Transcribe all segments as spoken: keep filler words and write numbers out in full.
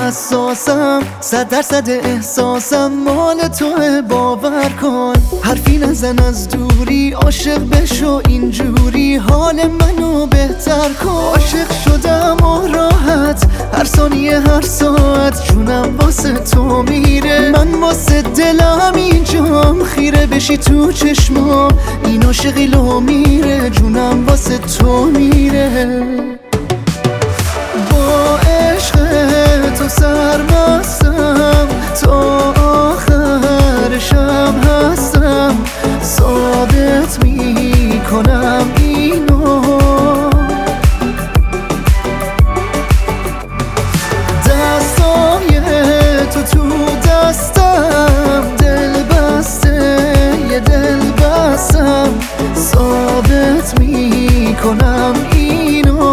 حساسم، صد درصد احساسم مال توه، باور کن. حرفی نزن از دوری، عاشق بشو اینجوری، حال منو بهتر کن. عاشق شدم و راحت، هر ثانیه هر ساعت جونم واسه تو میره. من واسه دلم اینجام، خیره بشی تو چشمام، این عاشقی لو میره، جونم واسه تو میره. با عشق تو سرمستم، تا آخر شب هستم، ثابت میکنم اینو. دستای تو تو دستم، دل بسته یه دل بستم، ثابت میکنم اینو.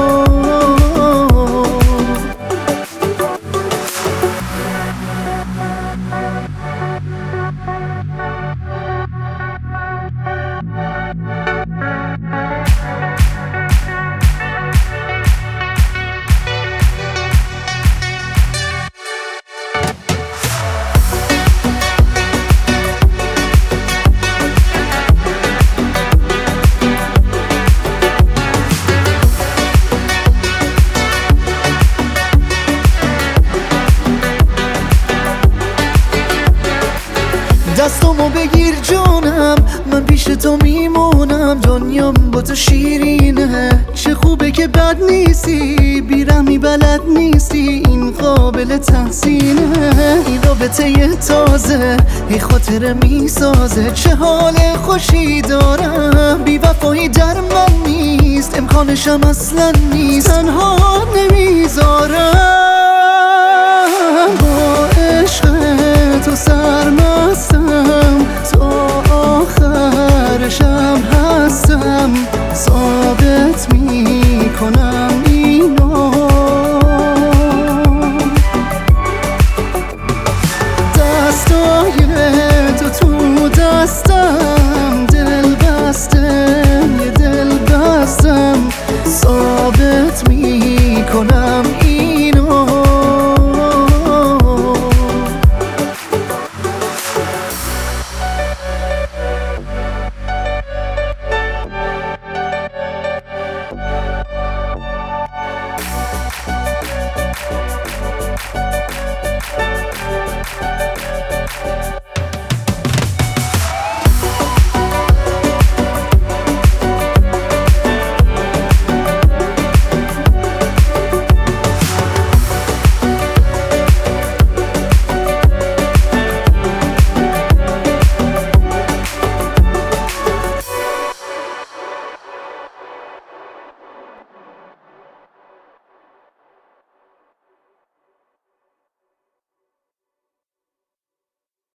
دستامو بگیر جانم، من پیش تو میمونم، دنیام با تو شیرینه. چه خوبه که بد نیستی، بیرحمی بلد نیستی، این قابل تحسینه. این رابطه یه تازه، ای خاطره میسازه، چه حال خوشی دارم. بی وفایی در من نیست، امکانشم اصلا نیست، تنها نمیذارم. با عشق تو سرمستم، تا آخر شب هستم، ثابت میکنم اینو. دستای تو تو دستم، دل بسته یه دل بستم، ثابت